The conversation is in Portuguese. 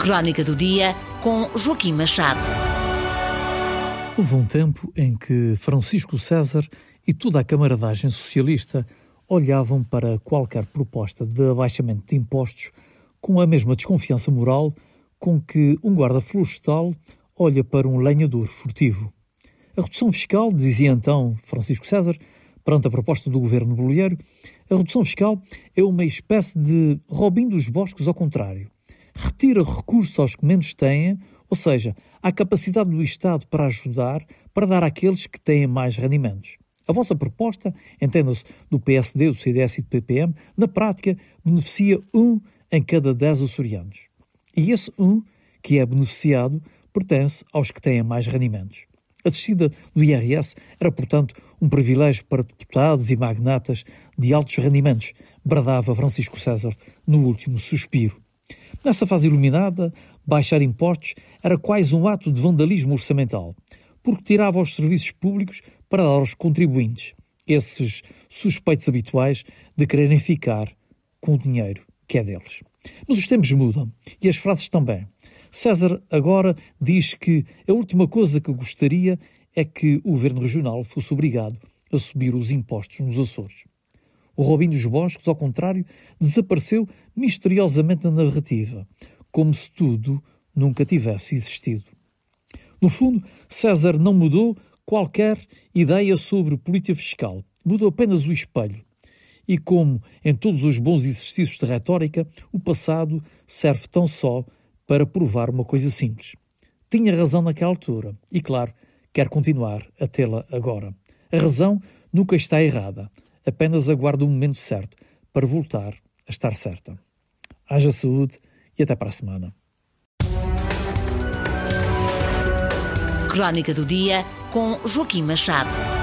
Crónica do Dia com Joaquim Machado. Houve um tempo em que Francisco César e toda a camaradagem socialista olhavam para qualquer proposta de abaixamento de impostos com a mesma desconfiança moral com que um guarda florestal olha para um lenhador furtivo. A redução fiscal, dizia então Francisco César, perante a proposta do governo Bolieiro, a redução fiscal é uma espécie de Robin dos Bosques ao contrário. Retira recursos aos que menos têm, ou seja, há capacidade do Estado para ajudar, para dar àqueles que têm mais rendimentos. A vossa proposta, entenda-se do PSD, do CDS e do PPM, na prática beneficia 1 em cada 10 açorianos. E esse 1 que é beneficiado pertence aos que têm mais rendimentos. A descida do IRS era, portanto, um privilégio para deputados e magnatas de altos rendimentos, bradava Francisco César no último suspiro. Nessa fase iluminada, baixar impostos era quase um ato de vandalismo orçamental, porque tirava os serviços públicos para dar aos contribuintes, esses suspeitos habituais de quererem ficar com o dinheiro que é deles. Mas os tempos mudam, e as frases também. César agora diz que a última coisa que gostaria é que o governo regional fosse obrigado a subir os impostos nos Açores. O Robin dos Bosques, ao contrário, desapareceu misteriosamente na narrativa, como se tudo nunca tivesse existido. No fundo, César não mudou qualquer ideia sobre política fiscal, mudou apenas o espelho. E como em todos os bons exercícios de retórica, o passado serve tão só para provar uma coisa simples. Tinha razão naquela altura e, claro, quer continuar a tê-la agora. A razão nunca está errada, apenas aguarda o momento certo para voltar a estar certa. Haja saúde e até para a semana. Crónica do Dia com Joaquim Machado.